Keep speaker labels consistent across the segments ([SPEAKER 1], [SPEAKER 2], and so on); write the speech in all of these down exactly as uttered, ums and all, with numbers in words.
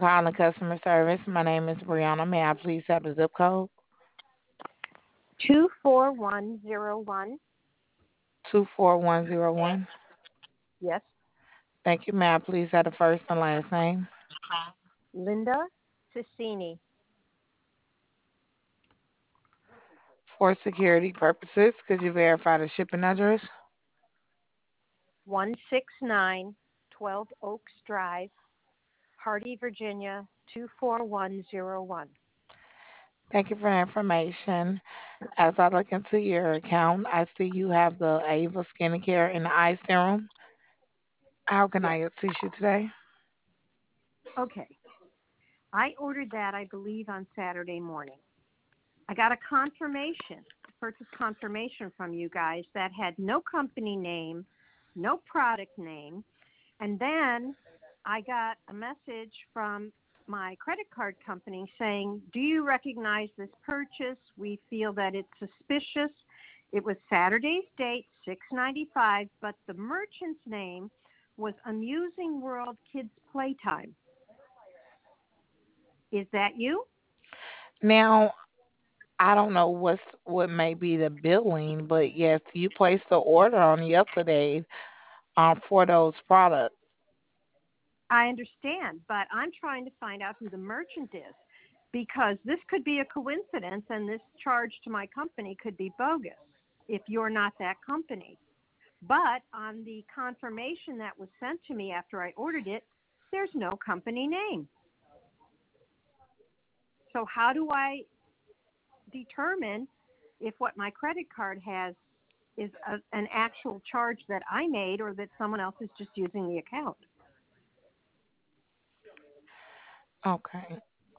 [SPEAKER 1] calling customer service. My name is Brianna. May I please have the zip code?
[SPEAKER 2] two four one zero one.
[SPEAKER 1] two four one zero one.
[SPEAKER 2] Yes.
[SPEAKER 1] Thank you. May I please have the first and last name?
[SPEAKER 2] Linda Ticini.
[SPEAKER 1] For security purposes, could you verify the shipping address?
[SPEAKER 2] one six nine twelve Oaks Drive, Hardy, Virginia two four one zero one.
[SPEAKER 1] Thank you for the information. As I look into your account, I see you have the Ava Skincare and the eye serum. How can
[SPEAKER 2] Yes.
[SPEAKER 1] I assist you today?
[SPEAKER 2] Okay. I ordered that, I believe, on Saturday morning. I got a confirmation, purchase confirmation from you guys that had no company name, no product name. And then I got a message from my credit card company saying, do you recognize this purchase? We feel that it's suspicious. It was Saturday's date, six ninety-five, but the merchant's name was Amusing World Kids Playtime. Is that you?
[SPEAKER 1] Now, I don't know what's what may be the billing, but yes, you placed the order on yesterday um, for those products.
[SPEAKER 2] I understand, but I'm trying to find out who the merchant is because this could be a coincidence and this charge to my company could be bogus if you're not that company. But on the confirmation that was sent to me after I ordered it, there's no company name. So how do I determine if what my credit card has is a, an actual charge that I made or that someone else is just using the account?
[SPEAKER 1] Okay.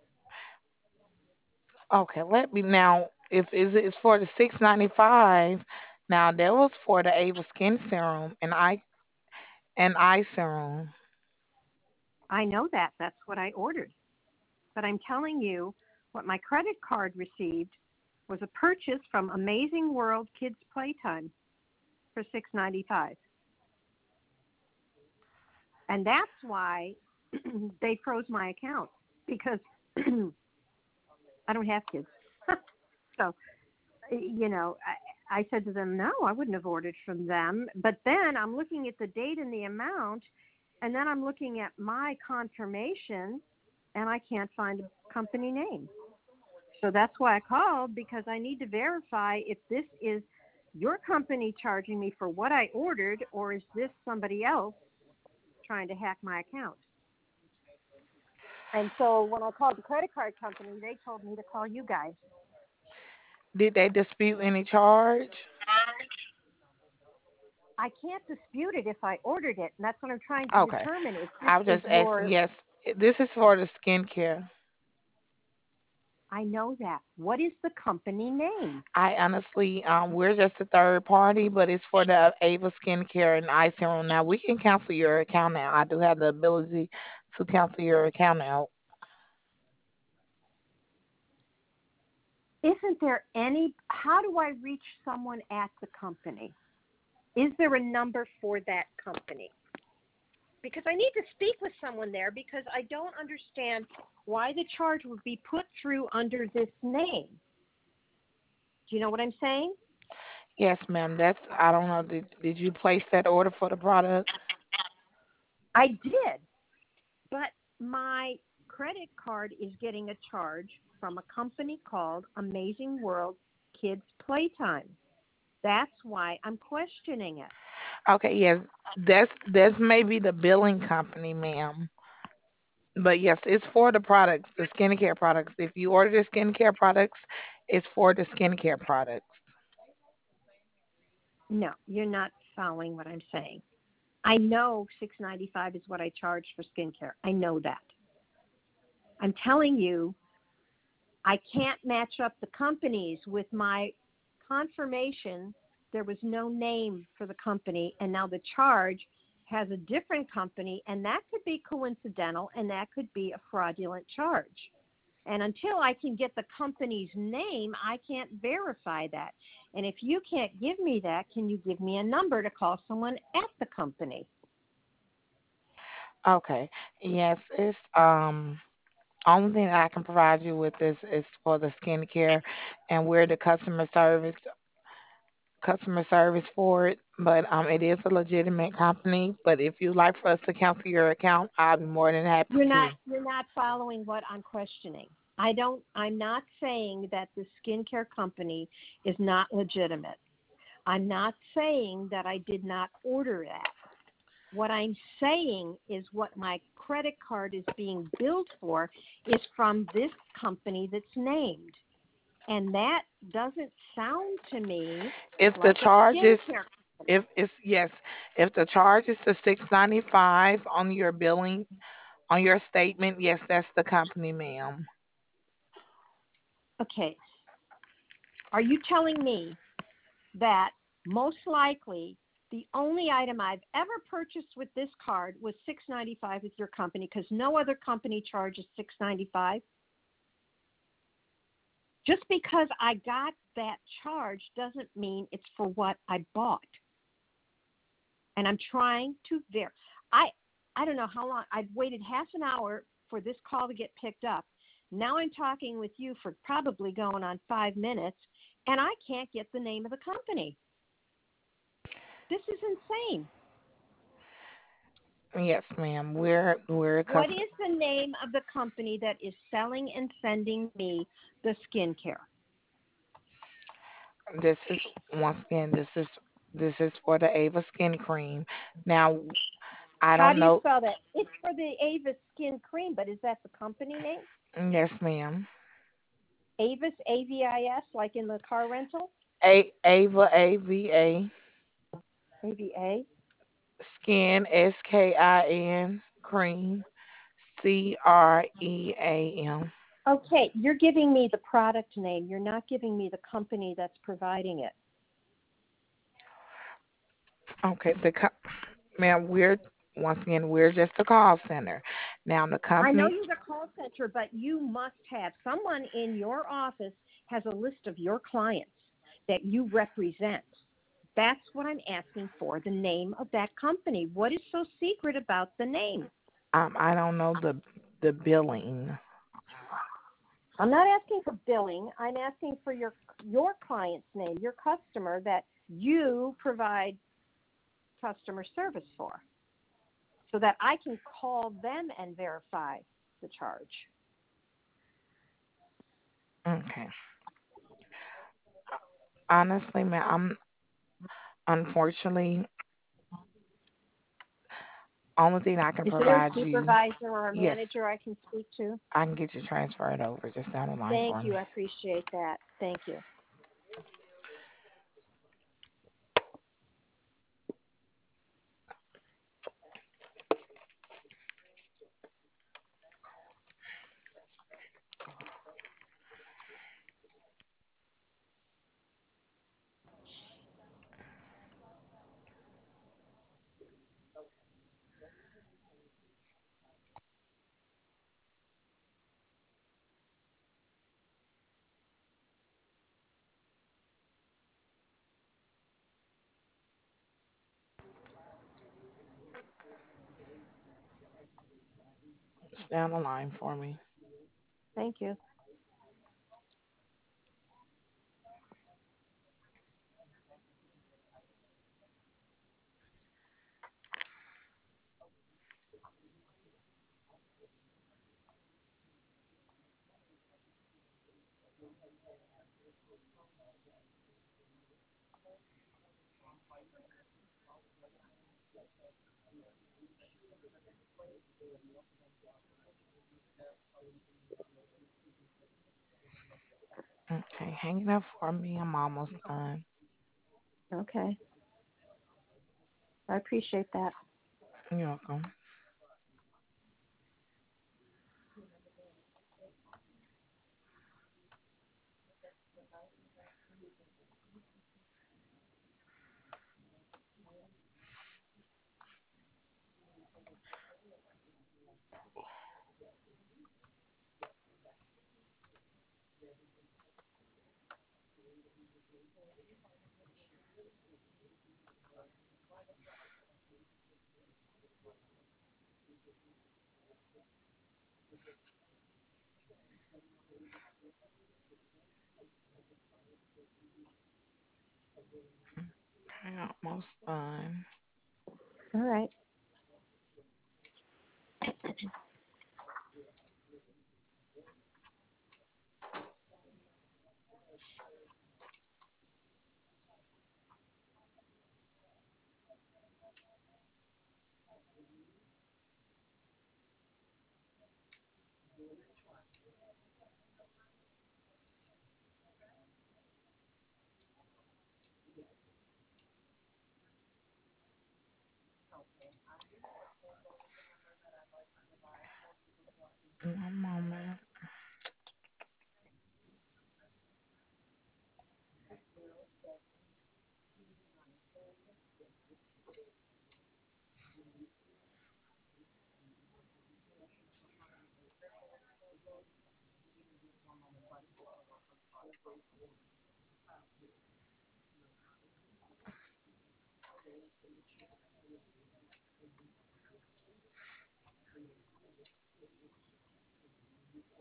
[SPEAKER 1] Okay, let me now. If is it's for the six ninety five, now that was for the Ava Skin Serum and eye and eye serum.
[SPEAKER 2] I know that. That's what I ordered. But I'm telling you, what my credit card received was a purchase from Amazing World Kids Playtime for six ninety-five. And that's why they froze my account because I don't have kids. So, you know, I, I said to them, no, I wouldn't have ordered from them. But then I'm looking at the date and the amount, and then I'm looking at my confirmation, and I can't find a company name. So that's why I called, because I need to verify if this is your company charging me for what I ordered, or is this somebody else trying to hack my account? And so when I called the credit card company, they told me to call you guys.
[SPEAKER 1] Did they dispute any charge?
[SPEAKER 2] I can't dispute it if I ordered it, and that's what I'm trying to
[SPEAKER 1] Okay.
[SPEAKER 2] determine. If this
[SPEAKER 1] I was
[SPEAKER 2] is
[SPEAKER 1] just asking,
[SPEAKER 2] your,
[SPEAKER 1] yes, this is for the skincare.
[SPEAKER 2] I know that. What is the company name?
[SPEAKER 1] I honestly, um, we're just a third party, but it's for the Ava Skincare and eye serum. Now we can cancel your account now. I do have the ability to cancel your account out.
[SPEAKER 2] Isn't there any, how do I reach someone at the company? Is there a number for that company? Because I need to speak with someone there because I don't understand why the charge would be put through under this name. Do you know what I'm saying?
[SPEAKER 1] Yes, ma'am. That's I don't know. Did did you place that order for the product?
[SPEAKER 2] I did, but my credit card is getting a charge from a company called Amazing World Kids Playtime. That's why I'm questioning it.
[SPEAKER 1] Okay, yes. That's that's maybe the billing company, ma'am. But yes, it's for the products, the skincare products. If you order the skincare products, it's for the skincare products.
[SPEAKER 2] No, you're not following what I'm saying. I know six ninety-five is what I charge for skincare. I know that. I'm telling you, I can't match up the companies with my confirmation. There was no name for the company, and now the charge has a different company, and that could be coincidental, and that could be a fraudulent charge. And until I can get the company's name, I can't verify that. And if you can't give me that, can you give me a number to call someone at the company?
[SPEAKER 1] Okay. Yes, it's um Only thing I can provide you with is is for the skincare, and we're the customer service customer service for it. But um, it is a legitimate company. But if you'd like for us to cancel your account, I'll be more than happy
[SPEAKER 2] You're not
[SPEAKER 1] to.
[SPEAKER 2] you're not following what I'm questioning. I don't I'm not saying that the skincare company is not legitimate. I'm not saying that I did not order that. What I'm saying is what my credit card is being billed for is from this company that's named. And that doesn't sound to me
[SPEAKER 1] If the
[SPEAKER 2] like a
[SPEAKER 1] charge is
[SPEAKER 2] skincare company.
[SPEAKER 1] if it's yes, if the charge is the six ninety five on your billing on your statement, yes, that's the company, ma'am.
[SPEAKER 2] Okay, are you telling me that most likely the only item I've ever purchased with this card was six ninety-five with your company because no other company charges six ninety-five? Just because I got that charge doesn't mean it's for what I bought. And I'm trying to ver I I don't know how long I've waited half an hour for this call to get picked up. Now I'm talking with you for probably going on five minutes and I can't get the name of the company. This is insane.
[SPEAKER 1] Yes, ma'am. We're we're a
[SPEAKER 2] What
[SPEAKER 1] customer.
[SPEAKER 2] is the name of the company that is selling and sending me the skincare?
[SPEAKER 1] This is once again, this is this is for the Ava skin cream. Now, I
[SPEAKER 2] How
[SPEAKER 1] don't
[SPEAKER 2] do you
[SPEAKER 1] know.
[SPEAKER 2] spell that? It's for the Avis skin cream, but is that the company name?
[SPEAKER 1] Yes, ma'am.
[SPEAKER 2] Avis, A V I S, like in the car rental?
[SPEAKER 1] A Ava A V A
[SPEAKER 2] A V A?
[SPEAKER 1] skin S K I N cream C R E A M.
[SPEAKER 2] Okay, you're giving me the product name. You're not giving me the company that's providing it.
[SPEAKER 1] Okay, the co- ma'am, we're once again we're just a call center. Now the
[SPEAKER 2] I know
[SPEAKER 1] company,
[SPEAKER 2] you're the call center, but you must have someone in your office has a list of your clients that you represent. That's what I'm asking for, the name of that company. What is so secret about the name?
[SPEAKER 1] um, I don't know the the billing.
[SPEAKER 2] I'm not asking for billing. I'm asking for your your client's name, your customer that you provide customer service for, so that I can call them and verify the charge.
[SPEAKER 1] Okay, honestly, ma'am, I'm unfortunately only thing I can
[SPEAKER 2] Is there a
[SPEAKER 1] provide you.
[SPEAKER 2] supervisor or a
[SPEAKER 1] Yes,
[SPEAKER 2] manager I can speak to?
[SPEAKER 1] I can get you transferred over. Just down the line
[SPEAKER 2] Thank
[SPEAKER 1] for
[SPEAKER 2] you.
[SPEAKER 1] me.
[SPEAKER 2] I appreciate that. Thank you.
[SPEAKER 1] Just down the line for me.
[SPEAKER 2] Thank you.
[SPEAKER 1] Okay, hanging up for me. I'm almost done.
[SPEAKER 2] Okay. I appreciate that.
[SPEAKER 1] You're welcome. Okay, almost done.
[SPEAKER 2] All right.
[SPEAKER 1] One moment.